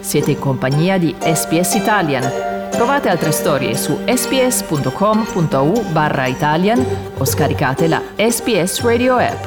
Siete in compagnia di SBS Italian. Trovate altre storie su sbs.com.au/Italian o scaricate la SBS Radio app.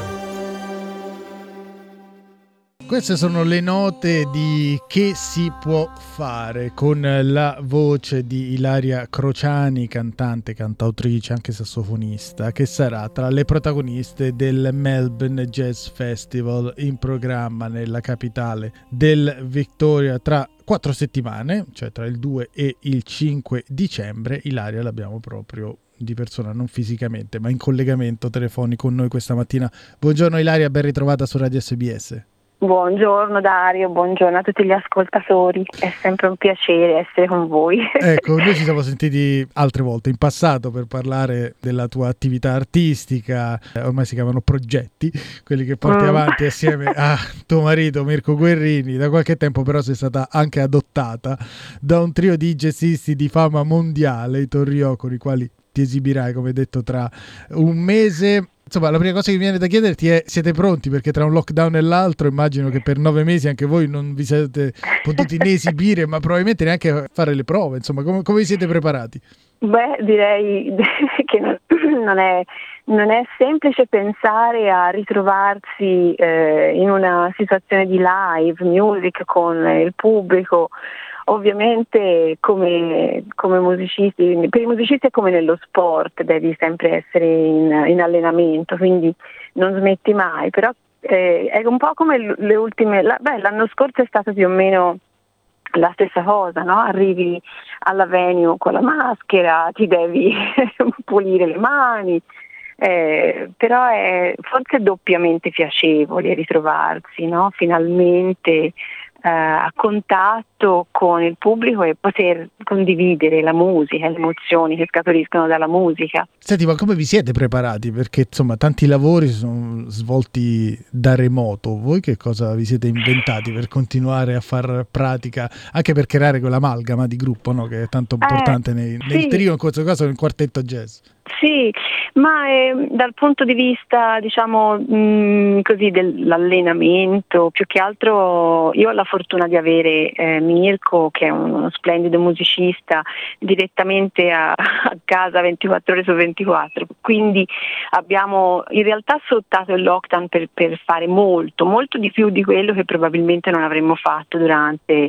Queste sono le note di Che si può fare, con la voce di Ilaria Crociani, cantante, cantautrice, anche sassofonista, che sarà tra le protagoniste del Melbourne Jazz Festival in programma nella capitale del Victoria tra 4 settimane, cioè tra il 2 e il 5 dicembre. Ilaria l'abbiamo proprio di persona, non fisicamente, ma in collegamento telefonico con noi questa mattina. Buongiorno Ilaria, ben ritrovata su Radio SBS. Buongiorno Dario, buongiorno a tutti gli ascoltatori, è sempre un piacere essere con voi. Ecco, noi ci siamo sentiti altre volte in passato per parlare della tua attività artistica, ormai si chiamano progetti, quelli che porti avanti assieme a tuo marito Mirko Guerrini. Da qualche tempo però sei stata anche adottata da un trio di jazzisti di fama mondiale, i Torriò, con i quali ti esibirai, come detto, tra un mese. Insomma, la prima cosa che mi viene da chiederti è: siete pronti? Perché tra un lockdown e l'altro immagino che per 9 mesi anche voi non vi siete potuti né esibire, ma probabilmente neanche fare le prove. Insomma, come vi siete preparati? Beh, direi che non è semplice pensare a ritrovarsi in una situazione di live music con il pubblico. Ovviamente come musicisti, per i musicisti è come nello sport, devi sempre essere in allenamento, quindi non smetti mai, però è un po' come le ultime, l'anno scorso è stato più o meno la stessa cosa, no? Arrivi alla venue con la maschera, ti devi pulire le mani, però è forse doppiamente piacevole ritrovarsi, no? Finalmente a contatto con il pubblico e poter condividere la musica, le emozioni che scaturiscono dalla musica. Senti, ma come vi siete preparati? Perché insomma tanti lavori sono svolti da remoto. Voi che cosa vi siete inventati per continuare a far pratica, anche per creare quell'amalgama di gruppo, no? Che è tanto importante nel trio, in questo caso nel quartetto jazz? Sì, ma dal punto di vista, diciamo, così, dell'allenamento, più che altro io ho la fortuna di avere Mirko, che è uno splendido musicista, direttamente a casa 24 ore su 24, quindi abbiamo in realtà sfruttato il lockdown per fare molto di più di quello che probabilmente non avremmo fatto durante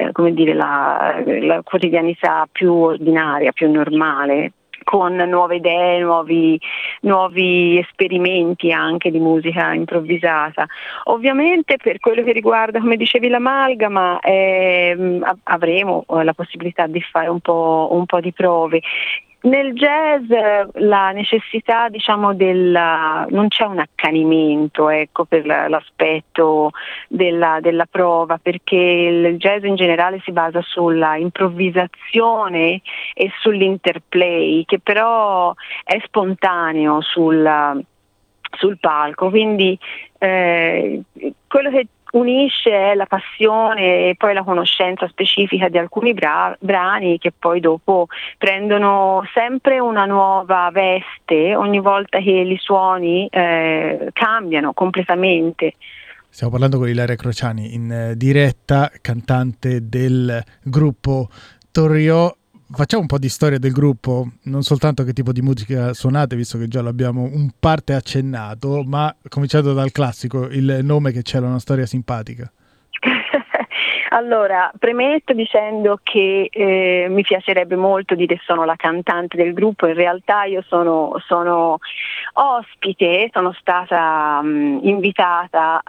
la quotidianità più ordinaria, più normale, con nuove idee, nuovi esperimenti anche di musica improvvisata. Ovviamente per quello che riguarda, come dicevi, l'amalgama, avremo la possibilità di fare un po' di prove. Nel jazz la necessità, diciamo, non c'è un accanimento, ecco, per l'aspetto della prova, perché il jazz in generale si basa sulla improvvisazione e sull'interplay, che però è spontaneo sul palco, quindi quello che unisce è la passione e poi la conoscenza specifica di alcuni brani che poi dopo prendono sempre una nuova veste ogni volta che li suoni cambiano completamente. Stiamo parlando con Ilaria Crociani, in diretta, cantante del gruppo Torriò. Facciamo un po' di storia del gruppo, non soltanto che tipo di musica suonate, visto che già l'abbiamo un parte accennato, ma cominciando dal classico, il nome, che c'è una storia simpatica. Allora, premetto dicendo che mi piacerebbe molto dire sono la cantante del gruppo. In realtà io sono ospite, sono stata invitata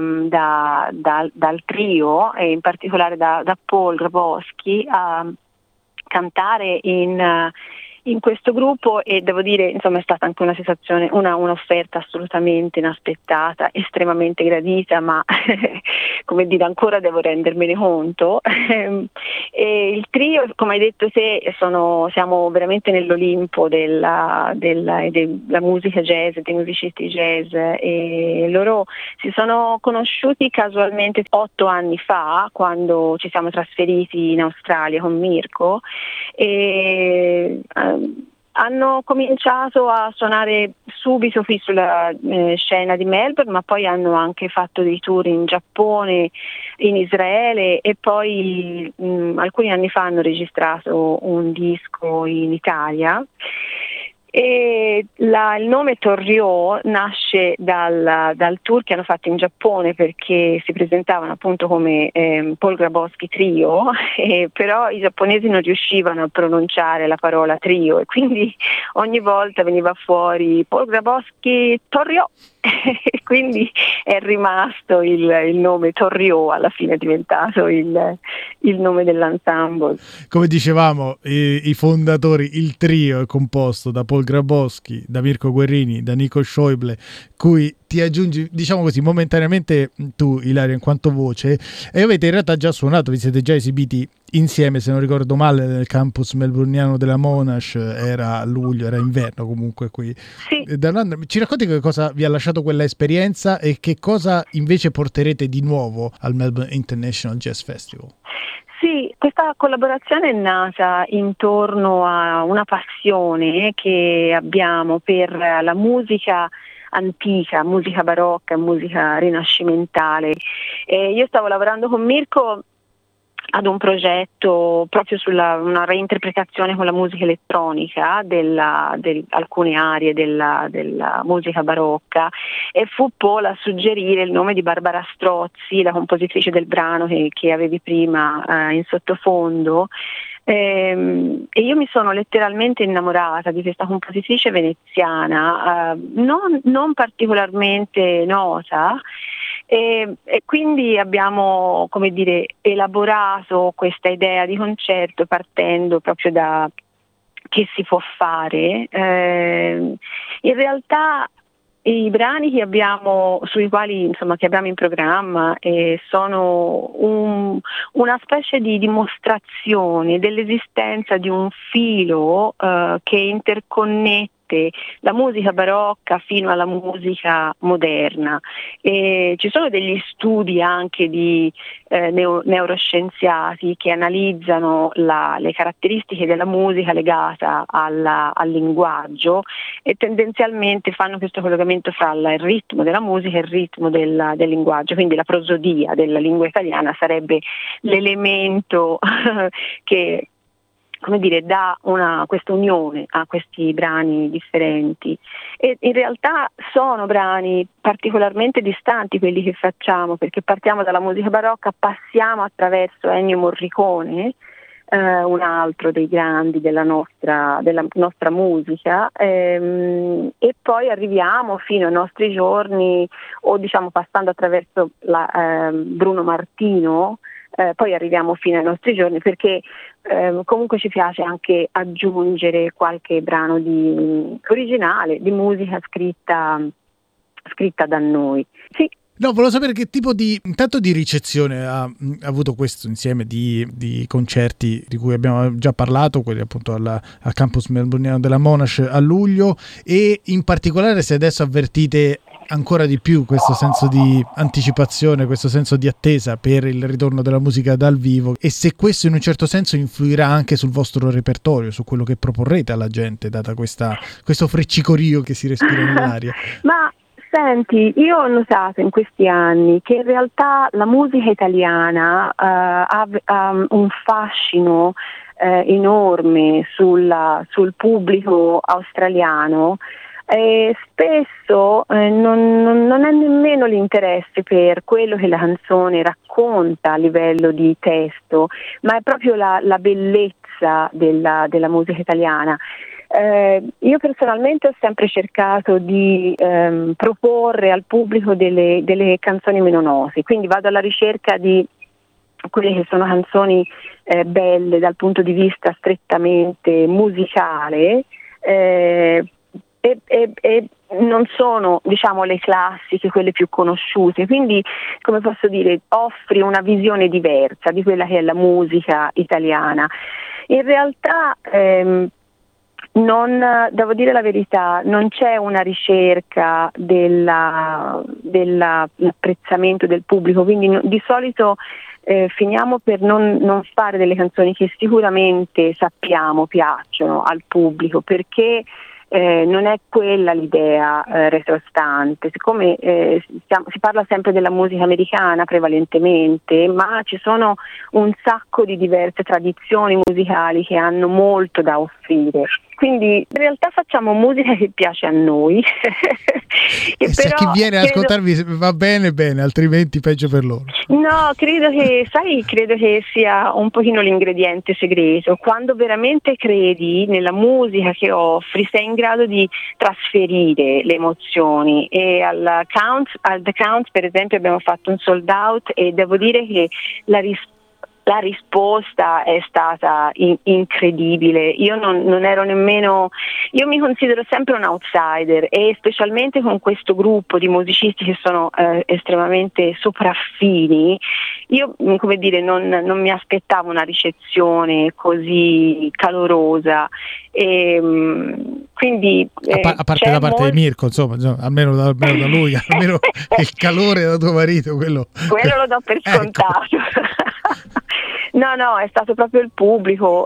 dal trio, e in particolare da Paul Grabowski, a cantare in questo gruppo, e devo dire, insomma, è stata anche una sensazione, un'offerta assolutamente inaspettata, estremamente gradita, ma come dire, ancora devo rendermene conto. E il trio, come hai detto te, siamo veramente nell'Olimpo della musica jazz, dei musicisti jazz, e loro si sono conosciuti casualmente 8 anni fa, quando ci siamo trasferiti in Australia con Mirko, e hanno cominciato a suonare subito qui sulla scena di Melbourne, ma poi hanno anche fatto dei tour in Giappone, in Israele, e poi alcuni anni fa hanno registrato un disco in Italia. E il nome Torrio nasce dal tour che hanno fatto in Giappone, perché si presentavano appunto come Paul Grabowski Trio, però i giapponesi non riuscivano a pronunciare la parola trio, e quindi ogni volta veniva fuori Paul Grabowski Torrio. Quindi è rimasto il nome Torrio, alla fine è diventato il nome dell'ensemble. Come dicevamo, i fondatori, il trio è composto da Paul Grabowski, da Mirko Guerrini, da Nico Schäuble, cui ti aggiungi, diciamo così, momentaneamente tu, Ilaria, in quanto voce, e avete in realtà già suonato, vi siete già esibiti insieme, se non ricordo male, nel campus melburniano della Monash, era a luglio, era inverno comunque qui. Sì. Ci racconti che cosa vi ha lasciato quella esperienza e che cosa invece porterete di nuovo al Melbourne International Jazz Festival? Sì, questa collaborazione è nata intorno a una passione che abbiamo per la musica antica, musica barocca, musica rinascimentale. Io stavo lavorando con Mirko ad un progetto proprio sulla una reinterpretazione con la musica elettronica alcune arie della musica barocca, e fu Paul a suggerire il nome di Barbara Strozzi, la compositrice del brano che avevi prima in sottofondo. E io mi sono letteralmente innamorata di questa compositrice veneziana, non particolarmente nota, e quindi abbiamo, come dire, elaborato questa idea di concerto partendo proprio da che si può fare. In realtà i brani che abbiamo, che abbiamo in programma, sono una specie di dimostrazione dell'esistenza di un filo che interconnette la musica barocca fino alla musica moderna. E ci sono degli studi anche di neuroscienziati che analizzano le caratteristiche della musica legata al linguaggio, e tendenzialmente fanno questo collegamento fra il ritmo della musica e il ritmo del linguaggio. Quindi la prosodia della lingua italiana sarebbe l'elemento che, come dire, dà questa unione a questi brani differenti. E in realtà sono brani particolarmente distanti quelli che facciamo, perché partiamo dalla musica barocca, passiamo attraverso Ennio Morricone, un altro dei grandi della nostra musica, e poi arriviamo fino ai nostri giorni, o diciamo passando attraverso Bruno Martino, poi arriviamo fino ai nostri giorni, perché comunque ci piace anche aggiungere qualche brano originale di musica scritta da noi. Sì. No, volevo sapere che tipo intanto di ricezione ha avuto questo insieme di concerti di cui abbiamo già parlato, quelli appunto al campus melburniano della Monash a luglio, e in particolare se adesso avvertite ancora di più questo senso di anticipazione, questo senso di attesa per il ritorno della musica dal vivo, e se questo in un certo senso influirà anche sul vostro repertorio, su quello che proporrete alla gente, data questo freccicorio che si respira nell'aria. Ma senti, io ho notato in questi anni che in realtà la musica italiana ha un fascino enorme sul pubblico australiano. Spesso non è nemmeno l'interesse per quello che la canzone racconta a livello di testo, ma è proprio la bellezza della musica italiana. Io personalmente ho sempre cercato di proporre al pubblico delle canzoni meno note, quindi vado alla ricerca di quelle che sono canzoni belle dal punto di vista strettamente musicale, e non sono, diciamo, le classiche, quelle più conosciute, quindi, come posso dire, offri una visione diversa di quella che è la musica italiana. In realtà devo dire la verità, non c'è una ricerca dell'apprezzamento del pubblico, quindi di solito finiamo per non fare delle canzoni che sicuramente sappiamo piacciono al pubblico, perché non è quella l'idea retrostante, siccome si parla sempre della musica americana prevalentemente, ma ci sono un sacco di diverse tradizioni musicali che hanno molto da offrire. Quindi in realtà facciamo musica che piace a noi. E se chi viene ad ascoltarvi va bene, altrimenti peggio per loro. No, credo che sia un pochino l'ingrediente segreto. Quando veramente credi nella musica che offri, sei in grado di trasferire le emozioni. E al The Count, per esempio, abbiamo fatto un sold out e devo dire che la risposta è stata incredibile. Io non ero nemmeno, io mi considero sempre un outsider, e specialmente con questo gruppo di musicisti che sono estremamente sopraffini, io come dire non mi aspettavo una ricezione così calorosa, e quindi a parte da parte di Mirko, insomma, almeno da lui, almeno il calore da tuo marito, quello lo do per scontato. Ecco. No, è stato proprio il pubblico,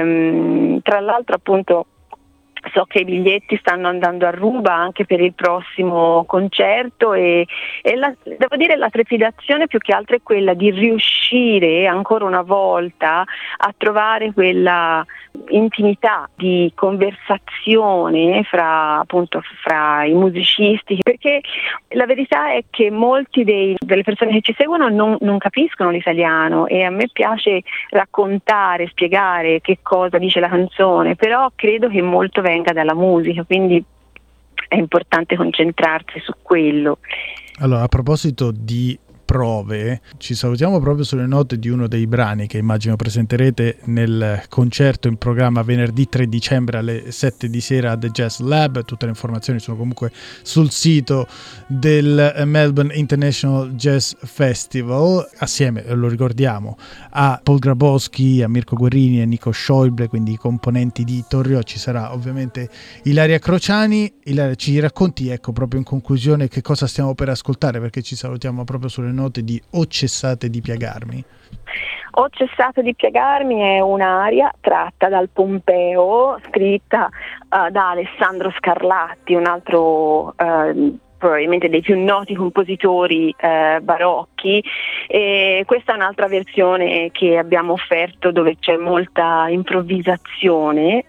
tra l'altro appunto so che i biglietti stanno andando a ruba anche per il prossimo concerto, e devo dire la trepidazione più che altro è quella di riuscire ancora una volta a trovare quella intimità di conversazione fra i musicisti, perché la verità è che molti delle persone che ci seguono non capiscono l'italiano, e a me piace raccontare, spiegare che cosa dice la canzone, però credo che molto venga dalla musica, quindi è importante concentrarsi su quello. Allora, a proposito di prove, ci salutiamo proprio sulle note di uno dei brani che immagino presenterete nel concerto in programma venerdì 3 dicembre alle 7 di sera a The Jazz Lab. Tutte le informazioni sono comunque sul sito del Melbourne International Jazz Festival, assieme, lo ricordiamo, a Paul Grabowski, a Mirko Guerrini e Nico Schäuble, quindi i componenti di Torriò. Ci sarà ovviamente Ilaria Crociani. Ilaria, ci racconti, ecco, proprio in conclusione che cosa stiamo per ascoltare, perché ci salutiamo proprio sulle note di O cessate di piagarmi. Ho cessato di piegarmi è un'aria tratta dal Pompeo, scritta da Alessandro Scarlatti, un altro probabilmente dei più noti compositori barocchi, e questa è un'altra versione che abbiamo offerto dove c'è molta improvvisazione,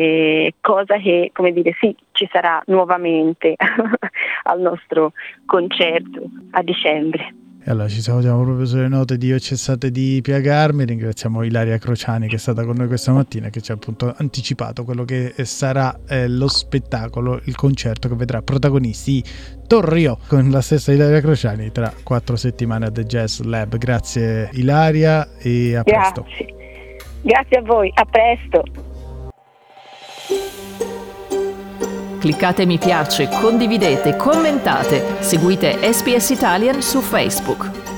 cosa che, come dire, sì, ci sarà nuovamente al nostro concerto a dicembre. E allora ci salutiamo proprio sulle note di Io cessate di piagarmi. Ringraziamo Ilaria Crociani che è stata con noi questa mattina, che ci ha appunto anticipato quello che sarà lo spettacolo, il concerto che vedrà protagonisti Torriò con la stessa Ilaria Crociani tra 4 settimane a The Jazz Lab. Grazie Ilaria e a presto. Grazie a voi, a presto. Cliccate mi piace, condividete, commentate, seguite SBS Italian su Facebook.